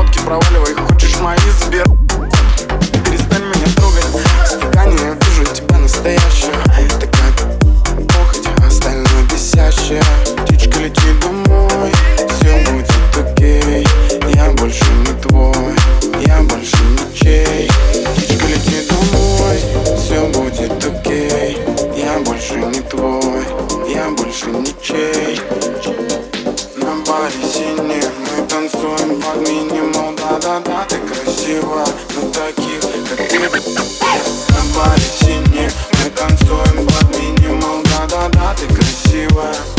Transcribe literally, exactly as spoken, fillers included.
бабки проваливай, хочешь мои Сбер. Перестань меня трогать, в стакане я вижу тебя настоящую. Такая похоть, а остальное бесящее. Птичка, лети домой, все будет окей. Я больше не твой, я больше ничей. Птичка, лети домой, все будет окей. Я больше не твой, я больше ничей. На баре синим мы танцуем под минимал. Да-да-да, ты красива, но таких, как ты. На баре синим мы танцуем под минимал. Да-да-да, ты красивая.